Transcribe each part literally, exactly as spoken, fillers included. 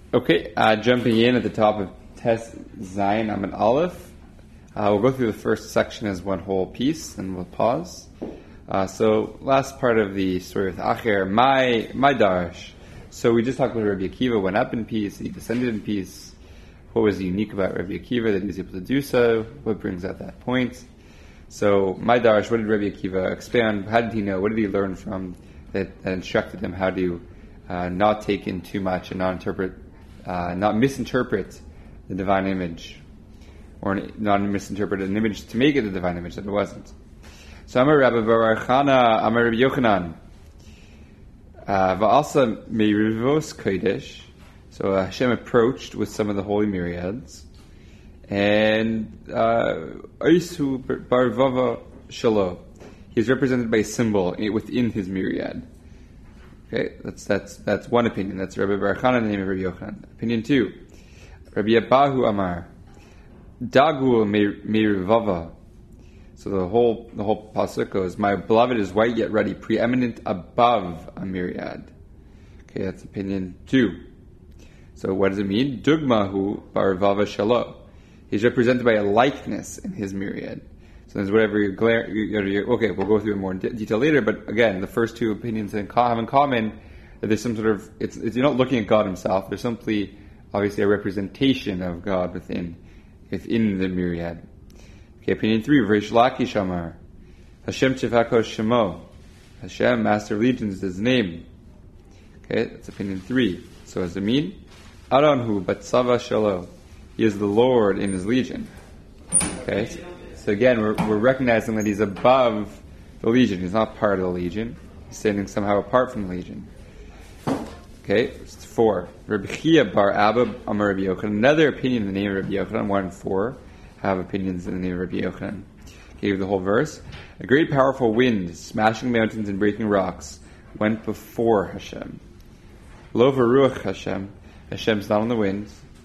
Okay, uh, jumping in at the top of Tes Zayin Amid Aleph. Uh, we'll go through the first section as one whole piece, and we'll pause. Uh, so, last part of the story with Acher, my my Darash. So we just talked about Rabbi Akiva went up in peace, he descended in peace. What was unique about Rabbi Akiva that he was able to do so? What brings out that point? So, my Darash, what did Rabbi Akiva expand? How did he know? What did he learn from that, that instructed him how to uh, not take in too much and not interpret, uh, not misinterpret the divine image, or not misinterpret an image to make it a divine image that it wasn't. So, Amar Rabbi Baruch Chana, Amar Rabbi Yochanan, Va'asa Meirivos Kodesh. So uh, Hashem approached with some of the holy myriads, and Aisu uh, Barvava Shalo. He is represented by a symbol within his myriad. Okay, that's that's that's one opinion. That's Rabbi Baruch Chana in the name of Rabbi Yochanan. Opinion two, Rabbi Abahu Amar, Dagu Meirivava. So the whole the whole pasuk goes, "My beloved is white yet ruddy, preeminent above a myriad." Okay, that's opinion two. So what does it mean? Dugmahu barvava shalo. He's represented by a likeness in his myriad. So there's whatever you're, glare, you're, you're okay, we'll go through in more de- detail later, but again, the first two opinions have in common that there's some sort of, it's, it's you're not looking at God himself, there's simply, obviously, a representation of God within within the myriad. Okay, opinion three, Rish Lakish Amar, Hashem Tzivakos Shemo. Hashem, Master of Legions, is his name. Okay, that's opinion three. So what does it mean? Aranhu Batsava Shalo. He is the Lord in his legion. Okay, so again, we're, we're recognizing that he's above the legion. He's not part of the legion. He's standing somehow apart from the legion. Okay, it's four. Rabbi Chia Bar Abba Amar Rabbi Yochanan. Another opinion in the name of Rabbi Yochanan. One and four have opinions in the name of Rabbi Yochanan. Gave the whole verse. A great powerful wind, smashing mountains and breaking rocks, went before Hashem. Lo v'ruach Hashem. Hashem's not on the wind.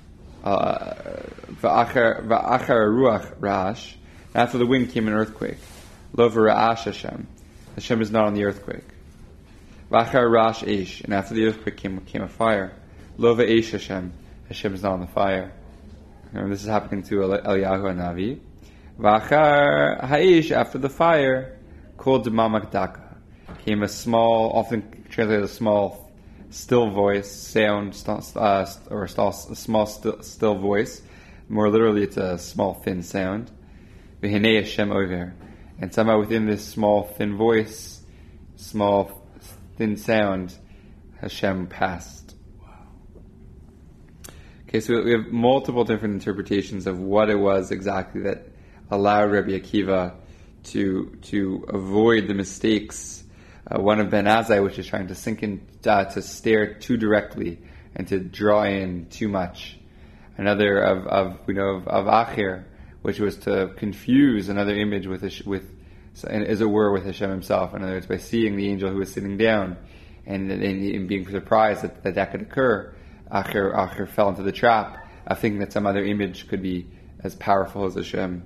Va'achar ruach rash. After the wind came an earthquake. Lo v'ra'ash Hashem. Hashem is not on the earthquake. Va'achar rash eish. And after the earthquake came, came a fire. Lo v'eish Hashem. Hashem is not on the fire. Remember, this is happening to Eliyahu Hanavi. V'achar ha'ish. After the fire, kol d'mamak daka. Came a small, often translated a small still voice, sound, uh, or a small still, still voice. More literally, it's a small thin sound. V'hinei Hashem over. And somehow within this small thin voice, small thin sound, Hashem passed. Wow. Okay, so we have multiple different interpretations of what it was exactly that allowed Rabbi Akiva to to avoid the mistakes. Uh, one of Ben Azai, which is trying to sink in, uh, to stare too directly and to draw in too much. Another of, of we know of, of Acher, which was to confuse another image with, with, as it were, with Hashem himself. In other words, by seeing the angel who was sitting down and, and, and being surprised that, that that could occur, Acher, Acher fell into the trap of thinking that some other image could be as powerful as Hashem.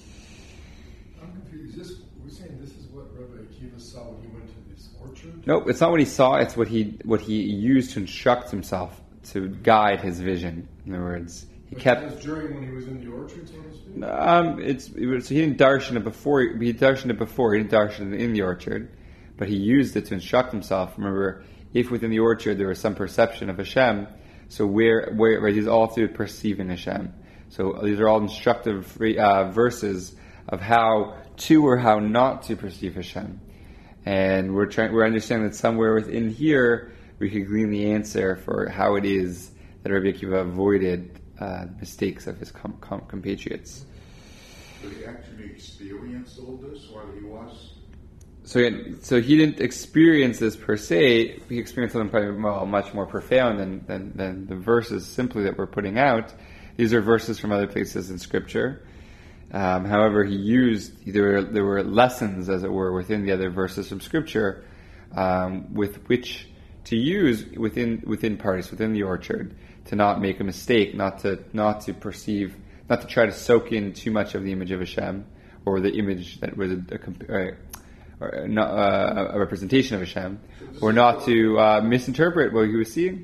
No, it's not what he saw. It's what he what he used to instruct himself to guide his vision. In other words, he but kept. That was during when he was in the orchard, so to speak. Um, it's it was, he didn't darshan it before. He darshan it before. He didn't darshan it in the orchard, but he used it to instruct himself. Remember, if within the orchard there was some perception of Hashem, so where where right, he's all through perceiving Hashem. So these are all instructive uh, verses of how to or how not to perceive Hashem. And we're trying, we're understanding that somewhere within here we could glean the answer for how it is that Rabbi Akiva avoided uh, mistakes of his com- com- compatriots. Did he actually experience all this while he was? So, he, so he didn't experience this per se. He experienced something probably well, much more profound than, than than the verses simply that we're putting out. These are verses from other places in Scripture. Um, however, he used there were, there were lessons, as it were, within the other verses from Scripture, um, with which to use within within parties, within the orchard, to not make a mistake, not to not to perceive, not to try to soak in too much of the image of Hashem or the image that was a, a, or not, uh, a representation of Hashem, or not to uh, misinterpret what he was seeing.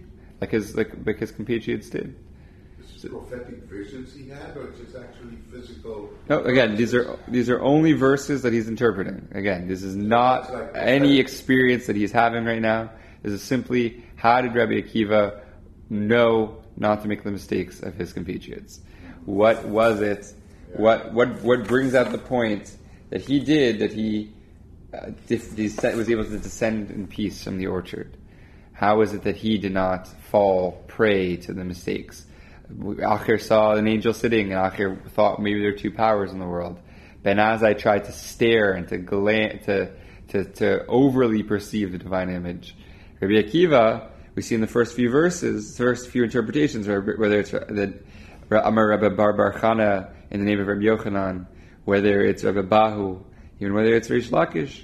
like his like, like his compatriots did. This is prophetic visions he had, or just actually physical? No, again, these are these are only verses that he's interpreting. Again, this is not like any experience that he's having right now. This is simply how did Rabbi Akiva know not to make the mistakes of his compatriots? What was it? What what what brings out the point that he did that he uh, dif- was able to descend in peace from the orchard? How is it that he did not fall prey to the mistakes? Acher saw an angel sitting, and Acher thought maybe there are two powers in the world. Ben Azai tried to stare and to gla- to, to to overly perceive the divine image. Rabbi Akiva, we see in the first few verses, first few interpretations, whether it's the Amar Rabbi Bar Bar Chana in the name of Rabbi Yochanan, whether it's Rabbi Bahu, even whether it's Rish Lakish,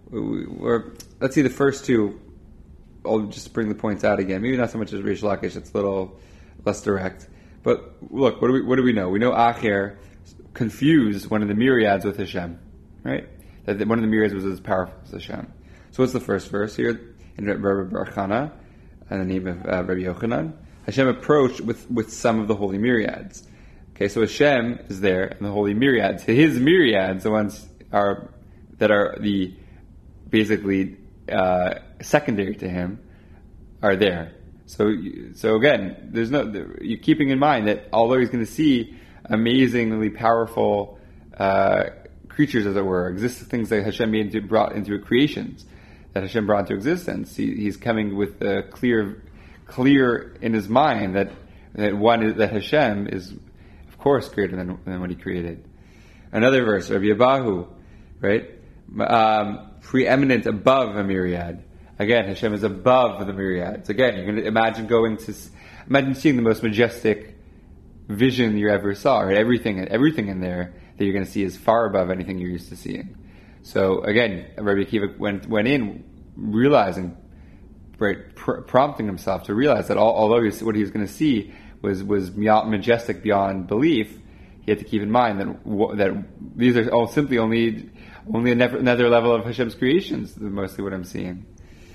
or let's see the first two. I'll just bring the points out again. Maybe not so much as Rish Lakish; it's a little less direct. But look, what do we what do we know? We know Acher confused one of the myriads with Hashem, right? That one of the myriads was as powerful as Hashem. So what's the first verse here in Rabbi Bar Chana, in the name of uh, Rabbi Yochanan? Hashem approached with, with some of the holy myriads. Okay, so Hashem is there, and the holy myriads, his myriads, the ones are that are the basically uh, secondary to him, are there. So, so again, there's no you're keeping in mind that although he's going to see amazingly powerful uh, creatures, as it were, exist things that Hashem made into, brought into creations that Hashem brought into existence, he, he's coming with a clear, clear in his mind that that one is, that Hashem is, of course, greater than, than what he created. Another verse, Rabbi Abahu, right, um, preeminent above a myriad. Again, Hashem is above the myriads. Again, you're going to imagine going to, imagine seeing the most majestic vision you ever saw. Right? Everything, everything in there that you're going to see is far above anything you're used to seeing. So again, Rabbi Akiva went went in realizing, right, pr- prompting himself to realize that all, although he's, what he was going to see was was majestic beyond belief, he had to keep in mind that that these are all simply only only another level of Hashem's creations. Mostly what I'm seeing.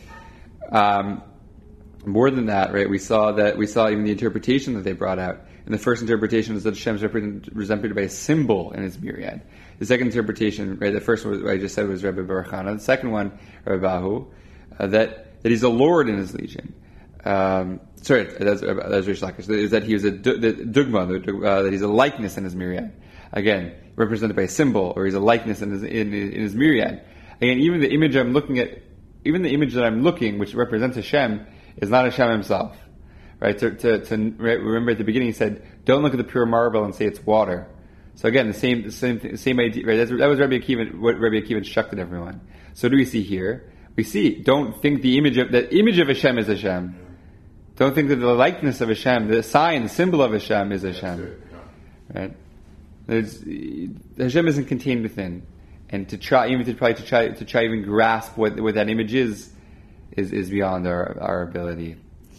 Um, more than that, right? We saw that we saw even the interpretation that they brought out. And the first interpretation is that Hashem is represented by a symbol in his myriad. The second interpretation, right? The first one I just said was Rabbi Bar Chana. The second one, Rabbi Bahu, uh, that that he's a lord in his legion. Um, sorry, that's, that's Rish Lakish. Is that he was a the dugma, uh, that he's a likeness in his myriad. Again, represented by a symbol, or he's a likeness in his in, in his myriad. Again, even the image I'm looking at. Even the image that I'm looking, which represents Hashem, is not Hashem himself. Right? To, to, to remember at the beginning, he said, "Don't look at the pure marble and say it's water." So again, the same, the same, the same idea. Right? That's, that was Rabbi Akiva, what Rabbi Akiva instructed everyone. So what do we see here? We see, don't think the image of the image of Hashem is Hashem. Don't think that the likeness of Hashem, the sign, the symbol of Hashem is Hashem. Right? There's, Hashem isn't contained within. And to try, even to try to try to try even grasp what what that image is, is, is beyond our, our ability.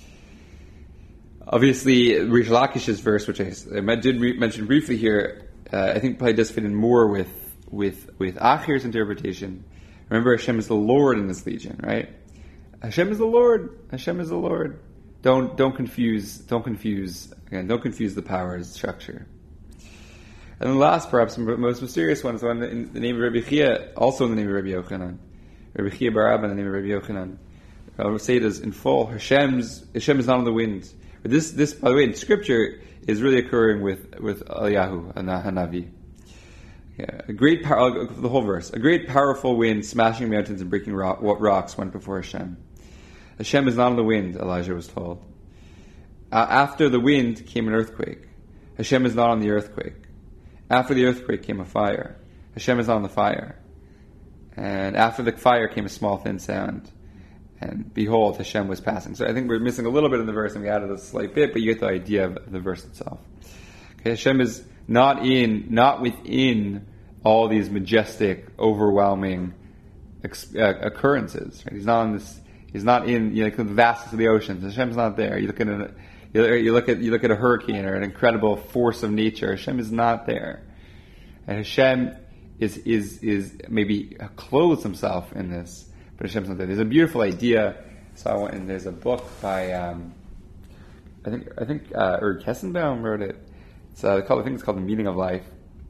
Obviously, Rish Lakish's verse, which I, I did re- mention briefly here, uh, I think probably does fit in more with with with Acher's interpretation. Remember, Hashem is the Lord in this legion, right? Hashem is the Lord. Hashem is the Lord. Don't don't confuse don't confuse again. Don't confuse the power structure. And the last, perhaps most mysterious one, is one in the name of Rabbi Chia, also in the name of Rabbi Yochanan. Rabbi Chia bar Abba in the name of Rabbi Yochanan. I'll say this in full. Hashem's, Hashem is not on the wind. But this, this, by the way, in Scripture, is really occurring with, with Eliyahu, and Hanavi. Yeah, a great, power, the whole verse. A great powerful wind smashing mountains and breaking rock, rocks went before Hashem. Hashem is not on the wind, Elijah was told. Uh, after the wind came an earthquake. Hashem is not on the earthquake. After the earthquake came a fire. Hashem is on the fire. And after the fire came a small thin sound. And behold, Hashem was passing. So I think we're missing a little bit in the verse, and we added a slight bit, but you get the idea of the verse itself. Okay, Hashem is not in, not within all these majestic, overwhelming ex- uh, occurrences. Right? He's not in this. He's not in, you know, the vastness of the oceans. Hashem's not there. You look at a, you look at you look at a hurricane or an incredible force of nature. Hashem is not there. And Hashem is is is maybe clothes himself in this, but Hashem's not there. There's a beautiful idea. So I went, and there's a book by um, I think I think uh, Erd Kessenbaum wrote it. It's uh, called I think it's called The Meaning of Life,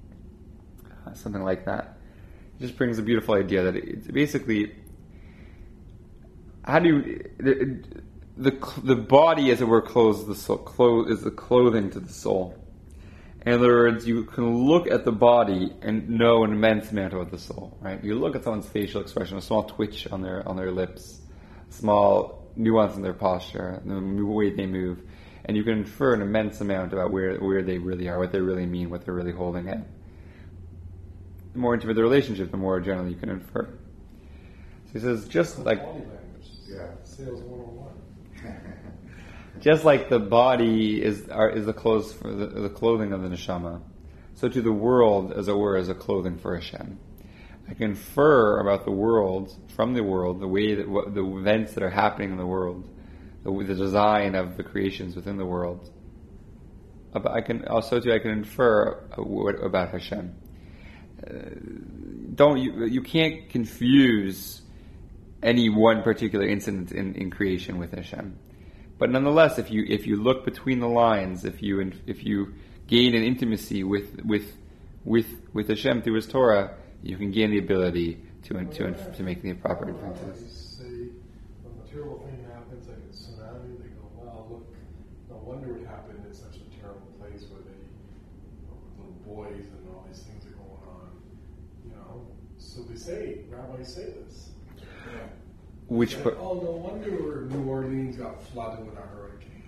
uh, something like that. It just brings a beautiful idea that it's basically how do you the the, the body, as it were, clothes the soul, clothes is the clothing to the soul. In other words, you can look at the body and know an immense amount about the soul. Right? You look at someone's facial expression, a small twitch on their on their lips, small nuance in their posture, the way they move, and you can infer an immense amount about where where they really are, what they really mean, what they're really holding in. The more intimate the relationship, the more generally you can infer. So he says, just like Yeah. Sales one oh one. just like the body is are, is the clothes for the, the clothing of the neshama, so to the world, as it were, is a clothing for Hashem. I can infer about the world from the world, the way that what, the events that are happening in the world, the, the design of the creations within the world. About, I can also too I can infer about Hashem. Uh, don't you you can't confuse any one particular incident in, in creation with Hashem. But nonetheless, if you if you look between the lines, if you if you gain an intimacy with with with with Hashem through His Torah, you can gain the ability to well, to yeah, to make the proper inferences. Say a material thing happens, like a tsunami, they go, "Wow, look! No wonder it happened in such a terrible place where they little boys and all these things are going on." You know, so they say, rabbis say this. Yeah. Which like, oh, no wonder New Orleans got flooded with a hurricane.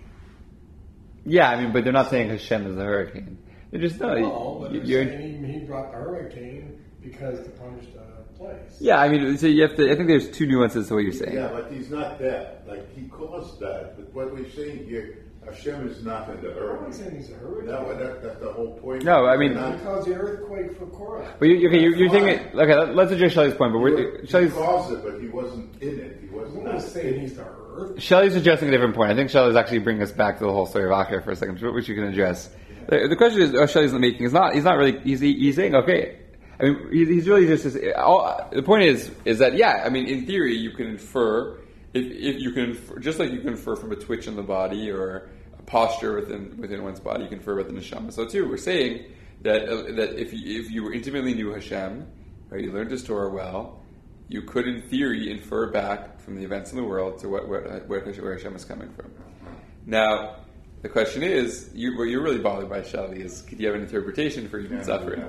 Yeah, I mean, but they're not saying Hashem is the hurricane. They're just no. No, but they're you're, saying he, he brought the hurricane because to punish the place. Yeah, I mean, so you have to. I think there's two nuances to what you're saying. Yeah, but he's not that. Like he caused that. But what we're saying here, Hashem is not in the I'm not earth. saying he's a hurricane. No, that, that's the whole point. No, I mean, He caused the earthquake for Korah. But you, okay, you're, you're thinking. Okay, let's address Shelley's point. But we're, He Shelley's caused it, but he wasn't in it. He wasn't. I'm not saying he's the earth. Shelley's suggesting a different point. I think Shelley's actually bringing us back to the whole story of Acher for a second, which you can address. The, the question is, oh, Shelley's not making is not. He's not really. He's he's saying okay. I mean, he's, he's really just. All, the point is, is that yeah. I mean, in theory, you can infer if if you can infer, just like you can infer from a twitch in the body or a posture within within one's body, you can infer about the neshama. So too, we're saying that uh, that if you, if you intimately knew Hashem, right, you learned His Torah well, you could, in theory, infer back from the events in the world to what, where, where, where Hashem is coming from. Now, the question is, you, what you're really bothered by, Shelley, is could you have an interpretation for human suffering?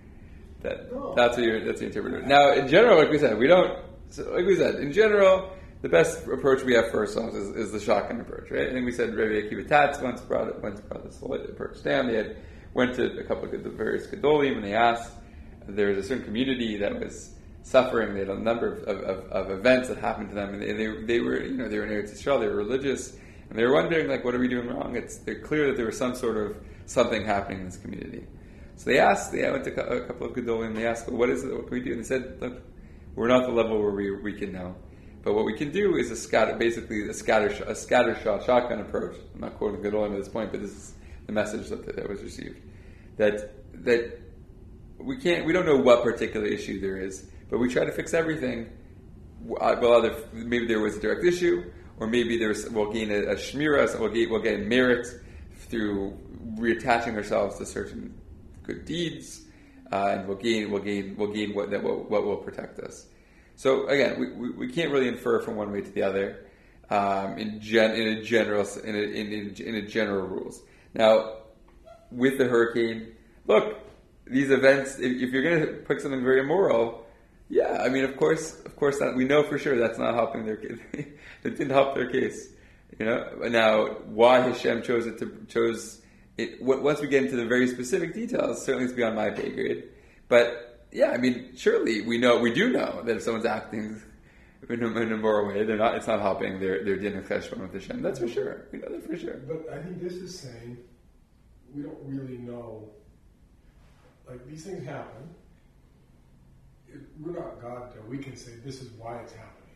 That No. that's what you're that's the interpretation. Now, in general, like we said, we don't. So like we said, in general, the best approach we have for ourselves is, is the shotgun approach, right? I think we said Rabbi Akiva Tatz once brought it, once brought this whole approach down. They had went to a couple of the various Gedolim and they asked. There was a certain community that was suffering. They had a number of, of, of events that happened to them, and they, they they were you know they were in Eretz Yisrael. They were religious, and they were wondering like, what are we doing wrong? It's they're clear that there was some sort of something happening in this community. So they asked. They went to a couple of Gedolim and they asked, well, what is it? What can we do? And they said, look, we're not the level where we we can know, but what we can do is a scatter, basically a scatter a scatter shot shotgun approach. I'm not quoting Gedolim at this point, but this is the message that, that was received. That that we can't we don't know what particular issue there is, but we try to fix everything. Well, either maybe there was a direct issue, or maybe there's we'll gain a, a shmira, so we'll gain we'll gain merit through reattaching ourselves to certain good deeds, uh, and we'll gain we'll gain we'll gain what that will, what will protect us. So again, we, we, we can't really infer from one way to the other um, in gen in a general in a, in, in, in a general rules. Now, with the hurricane, look, these events. If, if you're going to pick something very immoral, yeah, I mean, of course, of course, that, we know for sure that's not helping their case. It didn't help their case, you know. Now, why Hashem chose it to chose it? Once we get into the very specific details, certainly it's beyond my pay grade. But yeah, I mean, surely we know, we do know that if someone's acting in a, in a moral way, they're not. It's not helping their their din of cheshbon with Hashem. That's for sure. We know that for sure. But I think this is saying we don't really know. Like, these things happen. It, we're not God, though. We can say this is why it's happening.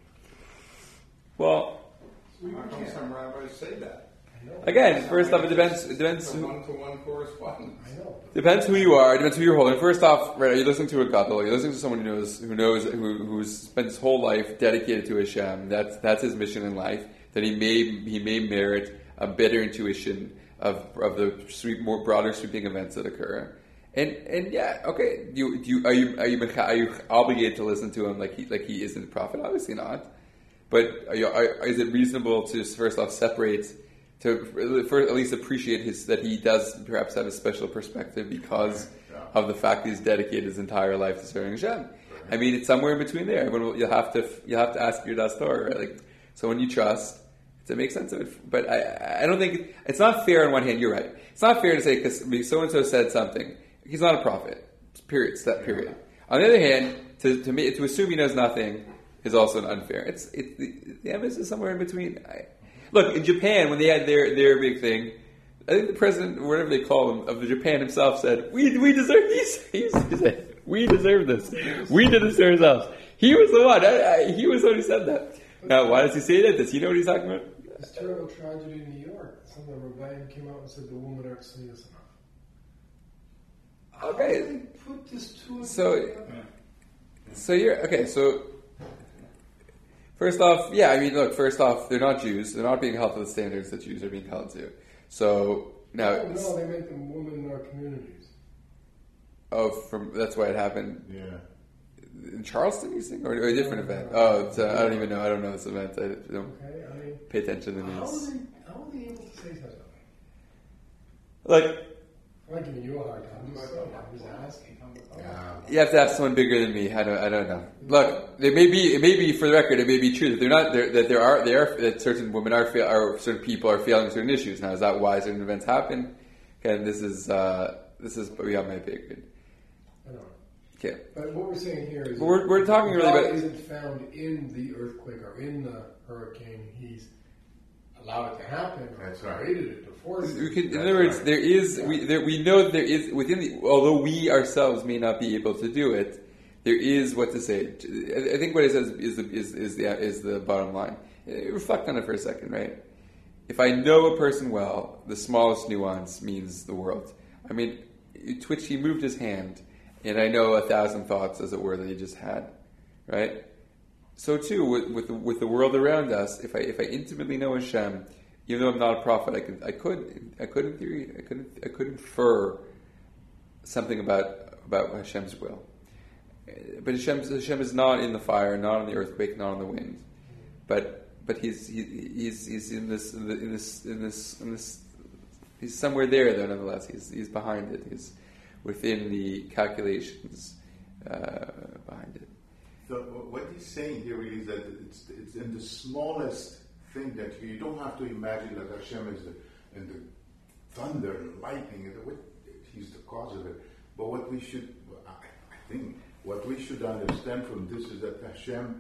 Well, We How come can't. some rabbis say that? I know. again, first off, it depends. It depends. It's a Who, one-to-one correspondence. I know. depends who you are. It depends who you're holding. First off, right? Are you listening to a gadol? Are you listening to someone who knows, who knows, who who's spent his whole life dedicated to Hashem? That's that's his mission in life. That he may he may merit a better intuition of of the sweep, more broader sweeping events that occur. And and yeah, okay. Do you, do you are you are you are you obligated to listen to him like he like he isn't a prophet? Obviously not. But are you, are, is it reasonable to first off separate, to first at least appreciate his that he does perhaps have a special perspective because yeah. of the fact that he's dedicated his entire life to serving Hashem? I mean, it's somewhere in between there. But you'll have to you'll have to ask your das Torah, right? Like someone you trust to make sense of it. But I I don't think it's not fair. On one hand, you're right. It's not fair to say because so and so said something. He's not a prophet. Period. Step. Period. On the other hand, to to me, to assume he knows nothing is also unfair. It's it the, the emphasis is somewhere in between. I, look, in Japan when they had their their big thing, I think the president, or whatever they call him, of the Japan himself said, "We we deserve these." He said, "We deserve this. We did this to ourselves." He was the one. I, I, he was the one who said that. Now, why does he say that? Does he know what he's talking about? This terrible tragedy in New York. Some of the rebellion came out and said the women aren't seeing us enough. Okay. How do they put this to us? So, so you're okay. So. First off, yeah, I mean, look, first off, they're not Jews. They're not being held to the standards that Jews are being held to. So, now... Oh, no, they make them women in our communities. Oh, from that's why it happened Yeah. in Charleston, you think? Or, or a different no, event? No, oh, it's, uh, I don't even know. I don't know this event. I don't okay, I mean, pay attention to the how news. are, they, how are they able to say something? Like... I'm not giving you a hard time. I'm just, I'm just asking. Yeah. You have to ask someone bigger than me. I don't. I don't know. Look, it may be. It may be for the record. It may be true that they're not. They're, that there are. They are. That certain women are. Fail, or certain people are failing certain issues. Now, is that why certain events happen? Okay, this is. Uh, this is beyond my pay grade. I know. Okay. But what we're saying here is, but we're we're talking really God about. Isn't found in the earthquake or in the hurricane. He's allowed it to happen. Or That's right. created it to force it. We can, in That's other words, right. there is. We there, we know that there is within the. Although we ourselves may not be able to do it, there is what to say. I I think what it says is the is is the is the bottom line. Reflect on it for a second, right? If I know a person well, the smallest nuance means the world. I mean, Twitch, he moved his hand, and I know a thousand thoughts, as it were, that he just had, right? So too with with the, with the world around us. If I if I intimately know Hashem, even though I'm not a prophet, I could I could I could in theory I could I could infer something about about Hashem's will. But Hashem Hashem is not in the fire, not in the earthquake, not in the wind, but but he's he, he's he's in this in, the, in this in this in this he's somewhere there though. Nonetheless, he's he's behind it. He's within the calculations uh, behind it. So what he's saying here really is that it's it's in the smallest thing that you, you don't have to imagine that Hashem is the, in the thunder and lightning. And the, he's the cause of it. But what we should, I, I think, what we should understand from this is that Hashem,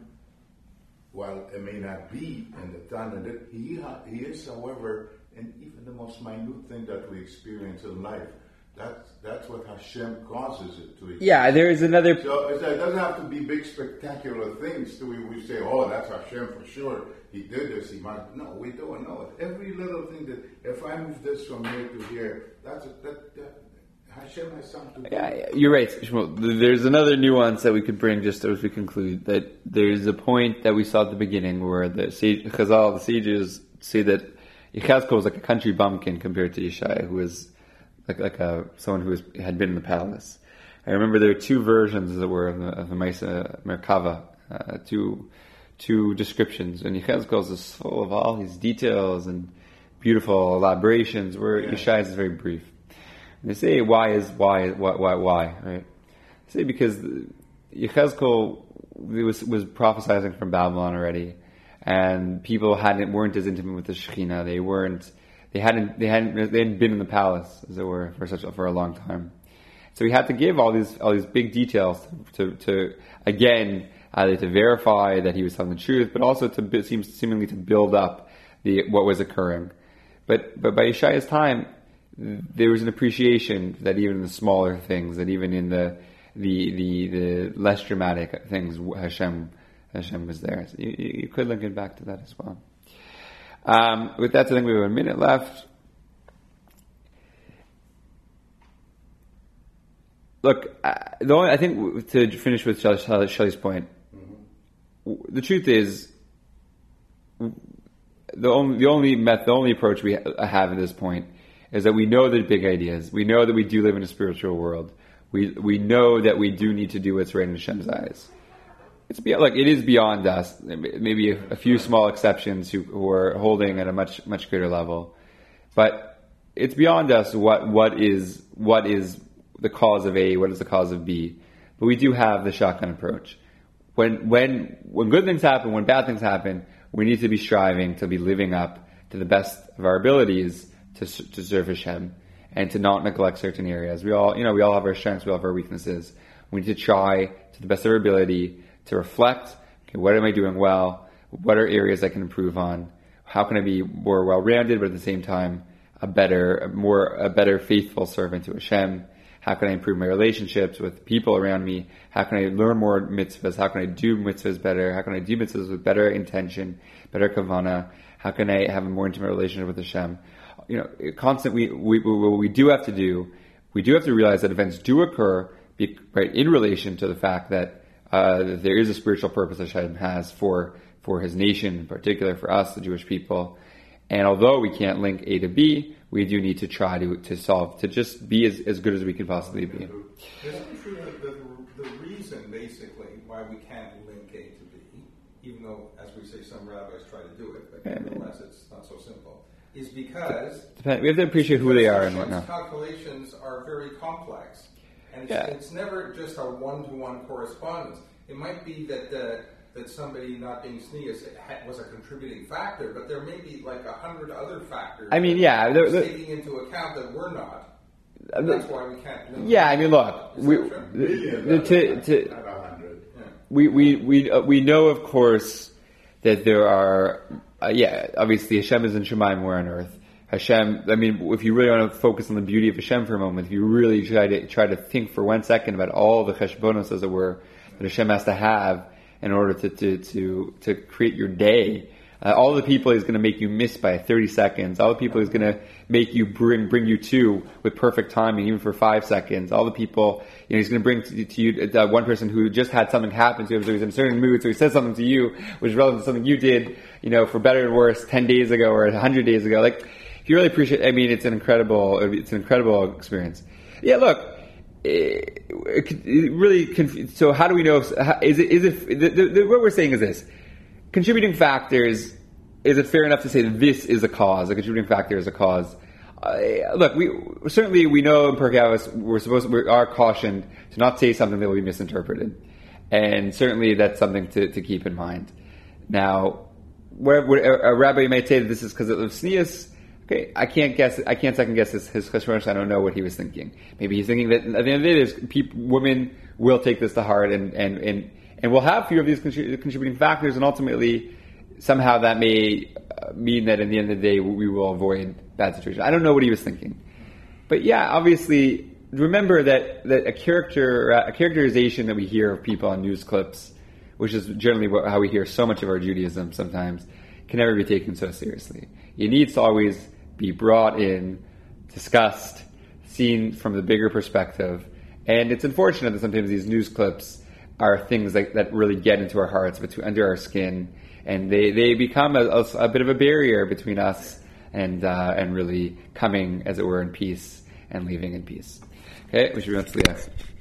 while it may not be in the thunder, that he he is, however, in even the most minute thing that we experience in life. That's that's what Hashem causes it to. Yeah, there is another. So it doesn't have to be big, spectacular things. To we, we say, "Oh, that's Hashem for sure. He did this. He must." No, we don't know it. Every little thing that if I move this from here to here, that's a, that, that Hashem has something to do. Yeah, you're right, Shmuel. There's another nuance that we could bring just as we conclude. That there's a point that we saw at the beginning where the sage, Chazal, the sages say that Yechezkel was like a country bumpkin compared to Yeshaya, who was like like a someone who was, had been in the palace. I remember there were two versions, as it were, of the, of the Maisa Merkava, uh, two two descriptions. And Yechezkel is full of all these details and beautiful elaborations, where yeah. Yeshaya's is very brief. And they say, why is why why why why? Right? They say because Yechezkel was was prophesizing from Babylon already, and people hadn't weren't as intimate with the Shekhinah. They weren't. They hadn't, they hadn't, they hadn't been in the palace, as it were, for such for a long time. So he had to give all these, all these big details to, to again, either to verify that he was telling the truth, but also to seems seemingly to build up the what was occurring. But, but by Yeshaya's time, there was an appreciation that even in the smaller things, that even in the, the, the, the less dramatic things, Hashem, Hashem was there. So you, you could link it back to that as well. Um, with that, I think we have a minute left. Look, uh, the only, I think to finish with Shelley's point, mm-hmm. the truth is, the only the only met the only approach we ha- have at this point is that we know the big ideas. We know that we do live in a spiritual world. We we know that we do need to do what's right in Hashem's eyes. It's beyond, like it is beyond us. Maybe a, a few small exceptions who, who are holding at a much much greater level, but it's beyond us. What what is what is the cause of A? What is the cause of B? But we do have the shotgun approach. When when when good things happen, when bad things happen, we need to be striving to be living up to the best of our abilities to to serve Hashem and to not neglect certain areas. We all, you know, we all have our strengths, we all have our weaknesses. We need to try to the best of our ability to reflect. Okay, what am I doing well? What are areas I can improve on? How can I be more well-rounded, but at the same time a better, a more a better faithful servant to Hashem? How can I improve my relationships with people around me? How can I learn more mitzvahs? How can I do mitzvahs better? How can I do mitzvahs with better intention, better kavanah? How can I have a more intimate relationship with Hashem? You know, constantly, we, we, what we do have to do, we do have to realize that events do occur, be, right, in relation to the fact that, uh, that there is a spiritual purpose that Hashem has for, for His nation, in particular for us, the Jewish people. And although we can't link A to B, we do need to try to, to solve, to just be as, as good as we can possibly be. Isn't it true that the, the reason, basically, why we can't link A to B, even though, as we say, some rabbis try to do it, but nevertheless it's not so simple, is because Depend, we have to appreciate who they are and whatnot. Calculations are very complex, and it's, Yeah. it's never just a one-to-one correspondence. It might be that uh, that somebody not being sneeze was a contributing factor, but there may be like a hundred other factors. I mean, yeah, that the- are the- taking into account that we're not. Uh, That's why we can't. Link Yeah, I mean, look, Is we, that true? the, Million, the, not to, a- to, not a hundred. Yeah. we we we uh, we know, of course, that there are, uh, yeah, obviously Hashem is in Shemaim, we're on earth. Hashem, I mean, if you really want to focus on the beauty of Hashem for a moment, if you really try to try to think for one second about all the cheshbonos, as it were, that Hashem has to have in order to to to, to create your day, uh, all the people He's going to make you miss by thirty seconds, all the people He's going to make you bring bring you to with perfect timing, even for five seconds, all the people, you know, He's going to bring to, to you uh, one person who just had something happen to him, so he's in a certain mood, so he says something to you which is relevant to something you did, you know, for better or worse, ten days ago or a hundred days ago. Like, if you really appreciate, I mean, it's an incredible, it's an incredible experience. Yeah, look, it, it, it really, conf- so how do we know, if, how, is it, is it, the, the, the, what we're saying is this, contributing factors, is it fair enough to say that this is a cause, a contributing factor is a cause? Uh, look, we, certainly we know in Pirkei Avos, we're supposed, we are cautioned to not say something that will be misinterpreted. And certainly that's something to, to keep in mind. Now, where, where a rabbi might say that this is because of sneas. Okay, I can't guess. I can't second guess his, his cheshbonos. I don't know what he was thinking. Maybe he's thinking that at the end of the day, there's people, women will take this to heart, and and and, and will have few of these contrib- contributing factors, and ultimately, somehow that may uh, mean that in the end of the day, we will avoid bad situations. I don't know what he was thinking, but yeah, obviously, remember that that a character, a characterization that we hear of people on news clips, which is generally what, how we hear so much of our Judaism sometimes, can never be taken so seriously. It needs to always be brought in, discussed, seen from the bigger perspective. And it's unfortunate that sometimes these news clips are things that, that really get into our hearts, between, under our skin, and they, they become a, a, a bit of a barrier between us and uh, and really coming, as it were, in peace and leaving in peace. Okay, we should be on to the